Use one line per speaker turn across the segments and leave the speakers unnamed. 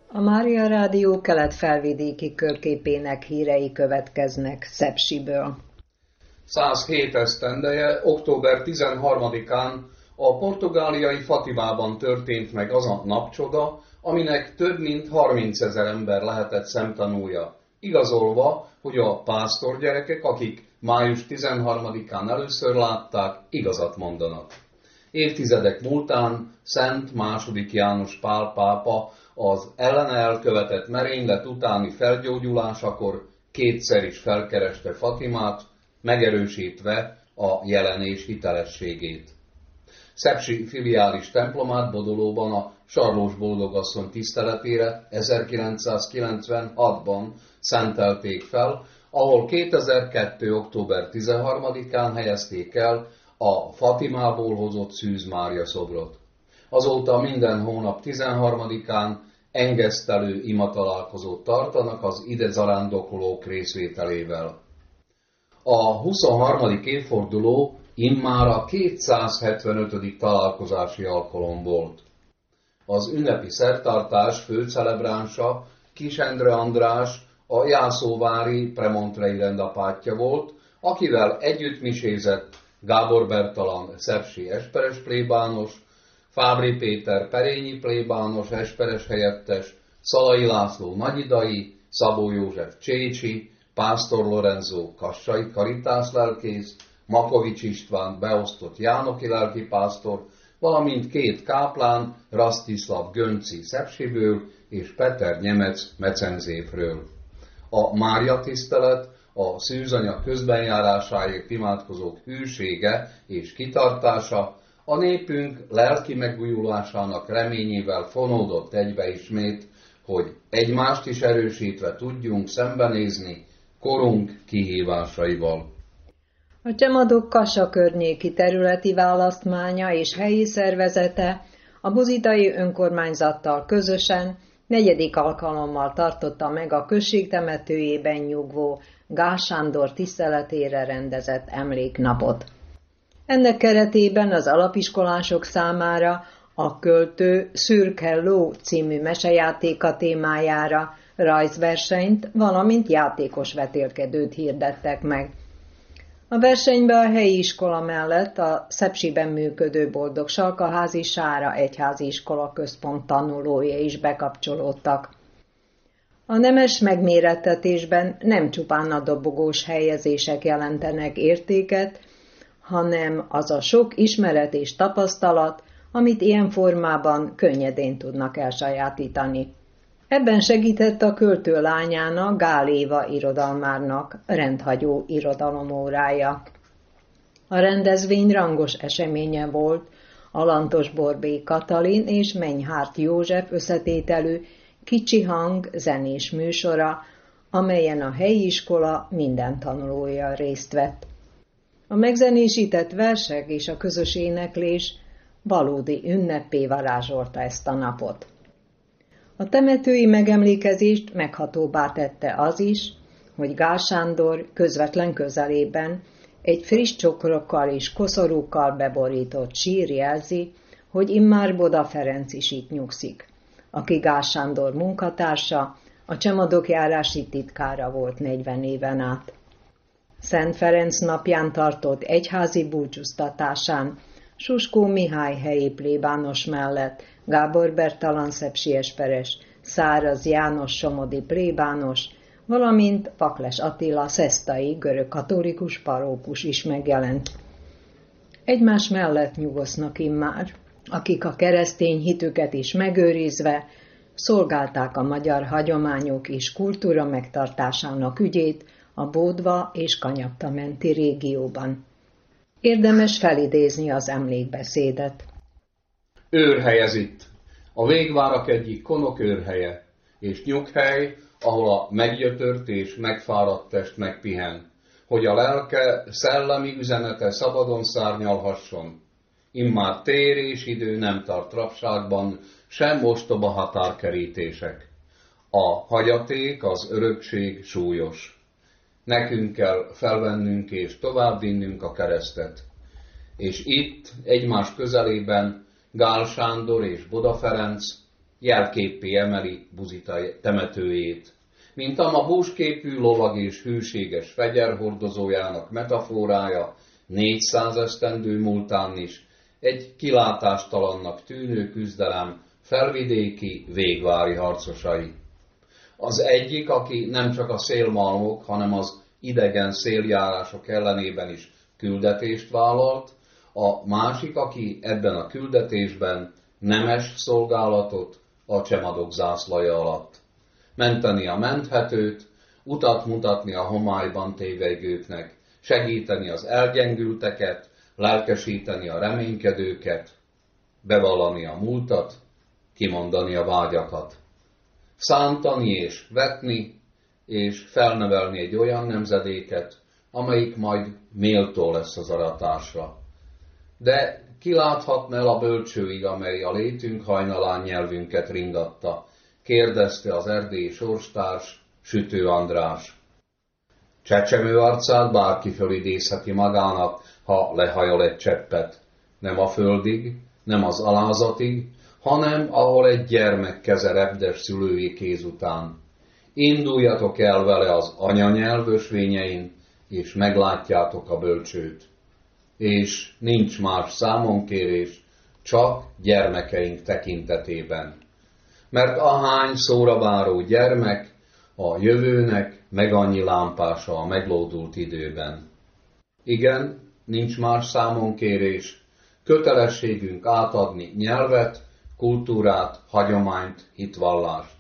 A Mária Rádió kelet-felvidéki körképének hírei következnek Szepsiből.
107 esztendeje, október 13-án a portugáliai Fatimában történt meg az a napcsoda, aminek több mint 30 000 ember lehetett szemtanúja, igazolva, hogy a pásztorgyerekek, akik május 13-án először látták, igazat mondanak. Évtizedek múltán Szent II. János Pál pápa az ellene elkövetett merénylet utáni felgyógyulásakor kétszer is felkereste Fatimát, megerősítve a jelenés hitelességét. Szepsi filiális templomát Bodolóban a Sarlós Boldogasszony tiszteletére 1996-ban szentelték fel, ahol 2002. október 13-án helyezték el a Fatimából hozott Szűz Mária szobrot. Azóta minden hónap 13-án engesztelő imatalálkozót tartanak az ide zarándokolók részvételével. A 23. évforduló immár a 275. találkozási alkalom volt. Az ünnepi szertartás főcelebránsa Kis Endre András, a jászóvári premontrei rendapátja volt, akivel együtt misézett Gábor Bertalan szepsi esperes plébános, Fábri Péter perényi plébános esperes helyettes, Szalai László nagyidai, Szabó József csécsi, Pásztor Lorenzo kassai karitász lelkész, Makovics István beosztott jánoki lelkipásztor, valamint két káplán, Rasztiszlav Gönci Szepsiből és Peter Nyemec Mecenzéfről. A Mária tisztelet, a szűzanya közbenjárásáért imádkozók hűsége és kitartása a népünk lelki megújulásának reményével fonódott egybe ismét, hogy egymást is erősítve tudjunk szembenézni korunk kihívásaival.
A Csemadok-Kassa környéki területi választmánya és helyi szervezete a buzitai önkormányzattal közösen 4. alkalommal tartotta meg a község temetőjében nyugvó Gál Sándor tiszteletére rendezett emléknapot. Ennek keretében az alapiskolások számára a Költő Szürke Ló című mesejátéka témájára rajzversenyt, valamint játékos vetélkedőt hirdettek meg. A versenybe a helyi iskola mellett a Szepsiben működő Boldog Salkaházi Sára Egyházi Iskola Központ tanulói is bekapcsolódtak. A nemes megmérettetésben nem csupán a dobogós helyezések jelentenek értéket, hanem az a sok ismeret és tapasztalat, amit ilyen formában könnyedén tudnak elsajátítani. Ebben segített a költő lányának, Gál Éva irodalmárnak rendhagyó irodalomórája. A rendezvény rangos eseménye volt a Lantos Borbély Katalin és Menyhárt József összetételű Kicsi Hang zenés műsora, amelyen a helyi iskola minden tanulója részt vett. A megzenésített versek és a közös éneklés valódi ünnepé varázsolta ezt a napot. A temetői megemlékezést meghatóbbá tette az is, hogy Gál Sándor közvetlen közelében egy friss csokrokkal és koszorúkkal beborított sír jelzi, hogy immár Boda Ferenc is itt nyugszik, aki Gál Sándor munkatársa, a Csemadok járási titkára volt 40 éven át. Szent Ferenc napján tartott egyházi búcsúztatásán Suskó Mihály helyi plébános mellett Gábor Bertalan szepsi esperes, Száraz János somodi plébános, valamint Pakles Attila szesztai görögkatolikus parókus is megjelent. Egymás mellett nyugosznak immár, akik a keresztény hitüket is megőrizve szolgálták a magyar hagyományok és kultúra megtartásának ügyét a Bódva és Kanyapta menti régióban. Érdemes felidézni az emlékbeszédet.
Őrhely ez itt, a végvárak egyik konok őrhelye, és nyughely, ahol a meggyötört és megfáradt test megpihen, hogy a lelke szellemi üzenete szabadon szárnyalhasson. Immár tér és idő nem tart rabságban, sem ostoba határkerítések. A hagyaték, az örökség súlyos. Nekünk kell felvennünk és továbbvinnünk a keresztet. És itt, egymás közelében Gál Sándor és Boda Ferenc jelképpé emeli Buzita temetőjét, mint a búsképű lovag és hűséges fegyverhordozójának metaforája 400 esztendő múltán is egy kilátástalannak tűnő küzdelem felvidéki, végvári harcosai. Az egyik, aki nem csak a szélmalmok, hanem az idegen széljárások ellenében is küldetést vállalt, a másik, aki ebben a küldetésben nemes szolgálatot a csemadok zászlaja alatt. Menteni a menthetőt, utat mutatni a homályban tévegőknek, segíteni az elgyengülteket, lelkesíteni a reménykedőket, bevallani a múltat, kimondani a vágyakat. Szántani és vetni, és felnevelni egy olyan nemzedéket, amelyik majd méltó lesz az aratásra. De ki láthatna el a bölcsőig, amely a létünk hajnalán nyelvünket ringatta, kérdezte az erdélyi sorstárs, Sütő András. Csecsemő arcát bárki fölidézheti magának, ha lehajol egy cseppet. Nem a földig, nem az alázatig, hanem ahol egy gyermek keze repdes szülői kéz után. Induljatok el vele az anyanyelv ösvényein, és meglátjátok a bölcsőt. És nincs más számonkérés, csak gyermekeink tekintetében. Mert ahány szóra váró gyermek, a jövőnek meg annyi lámpása a meglódult időben. Igen, nincs más számonkérés, kötelességünk átadni nyelvet, kultúrát, hagyományt, hitvallást.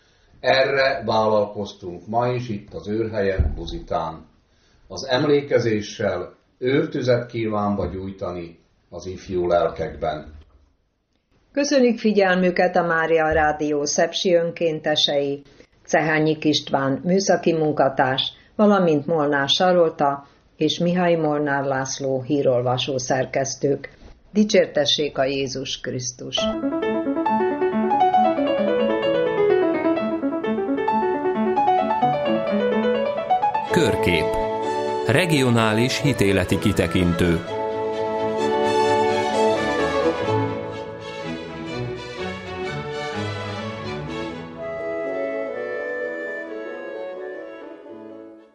Erre vállalkoztunk ma is itt az őrhelyen, Buzitán. Az emlékezéssel őrtüzet kívánva gyújtani az ifjú lelkekben.
Köszönjük figyelmüket a Mária Rádió szepsi önkéntesei, Cehányik István műszaki munkatárs, valamint Molnár Sarolta és Mihály Molnár László hírolvasó szerkesztők. Dicsértessék a Jézus Krisztus!
Körkép. Regionális hitéleti kitekintő.